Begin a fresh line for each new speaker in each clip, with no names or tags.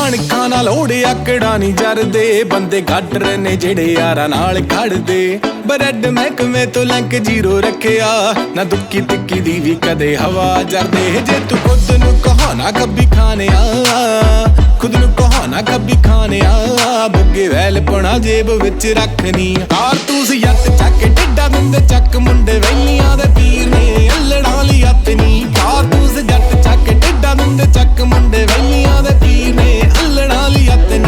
ਕਣਕਾਂ ਨਾਲ ਲੋੜੇ ਆਕੜਾ ਨਹੀਂ ਜਰਦੇ, ਬੰਦੇ ਗਾਡਰ ਨੇ ਜਿਹੜੇ ਯਾਰਾਂ ਨਾਲ ਖੜਦੇ। ਬਰੈਡ ਮਹਿਕਮੇ ਤੋਂ ਲਿੰਕ ਜ਼ੀਰੋ ਰੱਖਿਆ, ਨਾ ਦੁੱਕੀ ਤਿੱਕੀ ਦੀ ਵੀ ਕਦੇ ਹਵਾ ਜਰਦੇ। ਜੇ ਤੂੰ ਖੁਦ ਨੂੰ ਕਹੋ ਨਾ ਕੱਬੀ ਖਾਨਿਆ, ਖੁਦ ਨੂੰ ਕਹੋ ਨਾ ਕੱਬੀ ਖਾਨਿਆ, ਬੁੱਗੇ ਵੈਲ ਪਣਾ ਜੇਬ ਵਿੱਚ ਰੱਖਨੀ। ਕਾਰਤੂਸ ਜੱਟ ਚੱਕ ਟਿੱਡਾ ਦਿੰਦੇ ਚੱਕ, ਮੁੰਡੇ ਵੈਲੀਆਂ ਦੇ ਪੀਰ ਨੇ ਅਲੜਾਂ ਲਈ ਹੱਥ ਨੀ। ਕਾਰਤੂਸ ਜੱਟ ਚੱਕ ਟਿੱਡਾ ਦਿੰਦੇ ਚੱਕ, ਮੁੰਡੇ ਵੈਲੀਆਂ ਦੇ ਪੀਰ ਨੇ ਅਲੜਾਂ ਲਈ ਹੱਥ ਨੀ।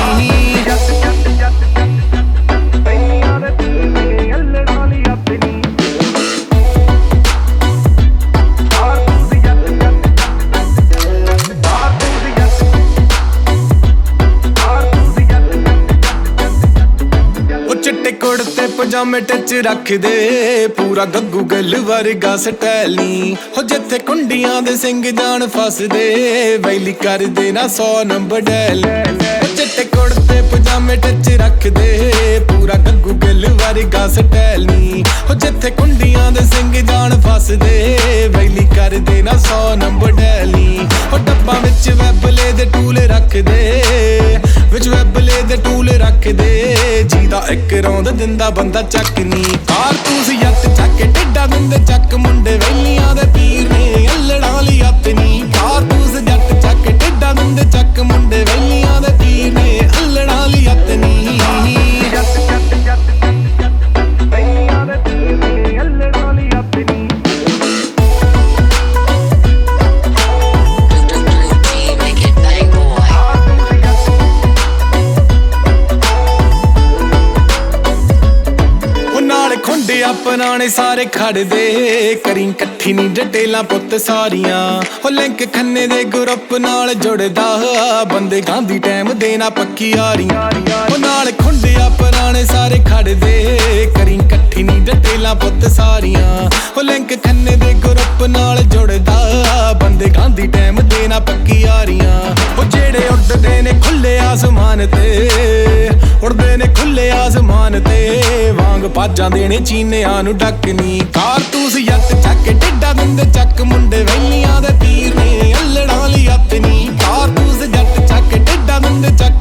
ਚਿੱਟੇ ਕੁੜਤੇ ਪਜਾਮੇ ਟੱਚ ਰੱਖਦੇ, ਪੂਰਾ ਗੱਗੂ ਗੱਲ ਵਰਗਾ ਸਟਾਈਲ ਨੀ। ਹੋ ਜਿੱਥੇ ਕੁੰਡੀਆਂ ਦੇ ਸਿੰਘ ਜਾਣ ਫਸਦੇ, ਵੈਲੀ ਕਰਦੇ ਨਾ 100 ਨੰਬਰ ਡੈਲ। ਚਿੱਟੇ ਕੁੜਤੇ ਪਜਾਮੇ ਟੱਚ ਰੱਖਦੇ, ਪੂਰਾ ਗੱਗੂ ਗੱਲ ਵਰਗਾ ਸਟਾਈਲ ਨੀ। ਹੋ ਜਿੱਥੇ ਕੁੰਡੀਆਂ ਦੇ ਸਿੰਘ ਜਾਣ ਫਸਦੇ, ਵੈਲੀ ਕਰਦੇ ਨਾ 100 ਨੰਬਰ ਡੈਲ ਨੀ। ਹੋ ਡੱਬਾਂ ਵਿੱਚ ਵੈਬਲੇ ਦੇ ਟੂਲ ਰੱਖਦੇ, ਵਿੱਚ ਵੈਬਲੇ ਦੇ ਟੂਲ ਰੱਖਦੇ, ਜਿਹਦਾ ਇੱਕ ਰੌਂਦ ਦਿੰਦਾ ਬੰਦਾ ਚੱਕ ਨੀ। ਕਾਰਤੂਸ ਜੱਟ ਚੱਕ ਟਿੱਡਾ ਦਿੰਦੇ ਚੱਕ, ਮੁੰਡੇ ਵੈਲੀਆਂ ਦੇ ਪੀਰ ਨੇ ਅਲੜਾਂ ਲਈ ਹੱਥ ਨੀ। ਕਾਰਤੂਸ ਜੱਟ ਚੱਕ ਟਿੱਡਾ ਦਿੰਦੇ ਚੱਕ, ਮੁੰਡੇ ਵੈਲੀਆਂ ਦੇ ਪੀਰ ਨੇ ਅਲੜਾਂ ਲਈ ਹੱਥ ਨੀ। ਆਪਣਾ ਨੇ ਸਾਰੇ ਖੜਦੇ, ਕਰੀ ਇਕੱਠੀ ਨੀ ਡਟੇਲਾਂ ਪੁੱਤ ਸਾਰੀਆਂ। ਹੋ ਲਿੰਕ ਖੰਨੇ ਦੇ ਗਰੁੱਪ ਨਾਲ ਜੁੜਦਾ, ਬੰਦੇ ਗਾਂਧੀ ਟਾਈਮ ਦੇ ਨਾ ਪੱਕੀ ਯਾਰੀਆਂ। ਉਹ ਨਾਲ ਖੁੰਡਿਆ ਪੁਰਾਣੇ ਸਾਰੇ ਖੜਦੇ, ਕਰੀ ਇਕੱਠੀ ਨੀ ਡਟੇਲਾਂ ਪੁੱਤ ਸਾਰੀਆਂ। ਹੋ ਲਿੰਕ ਖੰਨੇ ਦੇ ਗਰੁੱਪ ਨਾਲ ਜੁੜਦਾ, ਬੰਦੇ ਗਾਂਧੀ ਟਾਈਮ ਦੇ ਨਾ ਪੱਕੀ ਯਾਰੀਆਂ। ਉਹ ਜਿਹੜੇ ਉੱਡਦੇ ਨੇ ਖੁੱਲੇ ਆਸਮਾਨ ਤੇ, ਉੜਦੇ ਨੇ ਖੁੱਲੇ ਆਸਮਾਨ ਤੇ, ਵਾਂਗ ਬਾਜਾਂ ਦੇਣੇ ਚੀਨਿਆਂ ਨੂੰ ਡੱਕਨੀ। ਕਾਰਤੂਸ ਜੱਟ ਚੱਕ ਟਿੱਡਾ ਦਿੰਦੇ ਚੱਕ, ਮੁੰਡੇ ਵੈਲੀਆਂ ਦੇ ਪੀਰ ਨੇ ਅਲੜਾਂ ਲਈ ਹੱਥ ਨੀ। ਕਾਰਤੂਸ ਜੱਟ ਚੱਕ ਟਿੱਡਾ ਦਿੰਦੇ ਚੱਕ,